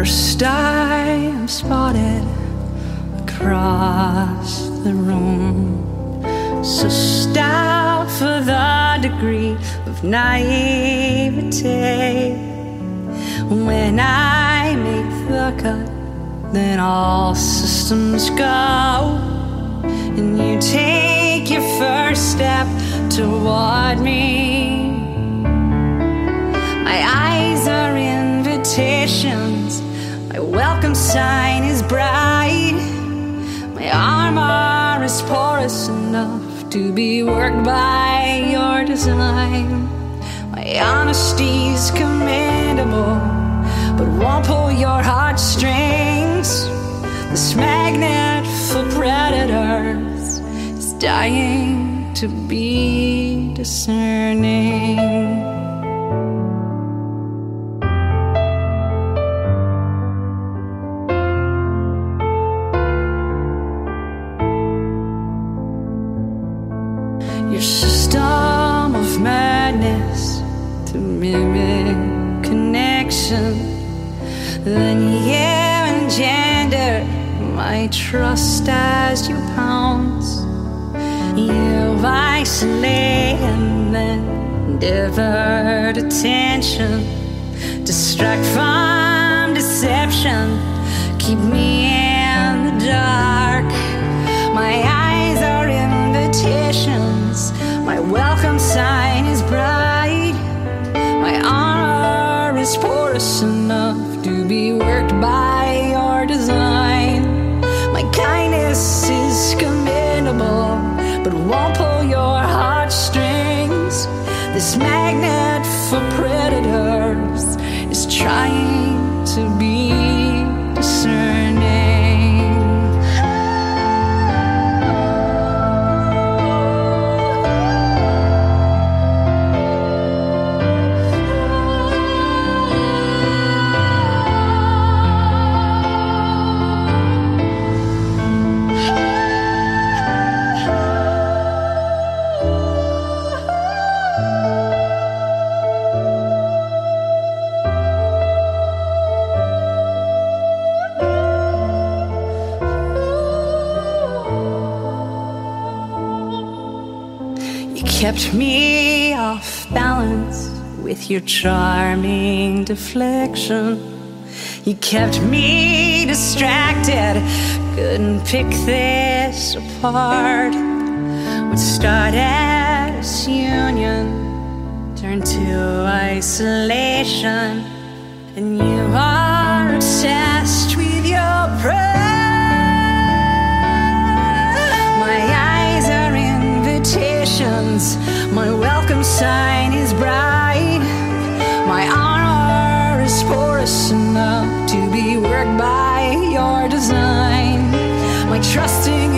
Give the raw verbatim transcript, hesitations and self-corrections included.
First I am spotted across the room, so stout for the degree of naivete. When I make the cut, then all systems go, and you take your first step toward me. My eyes are invitations, my welcome sign is bright, my armor is porous enough to be worked by your design. My honesty's commendable, but won't pull your heartstrings. This magnet for predators is dying to be discerning. Your system of madness to mimic connection, then you engender my trust as you pounce. You isolate and then divert attention, distract from deception, keep me in the dark. My eyes are invitations, my welcome sign is bright, my armor is porous enough to be worked by your design. My kindness is commendable, but won't pull your heartstrings. This magnet for predators is trying to be discerning. Kept me off balance with your charming deflection. You kept me distracted, couldn't pick this apart. What started as union turned to isolation, and you are obsessed with your pride. My welcome sign is bright, my armor is porous enough to be worked by your design. My trusting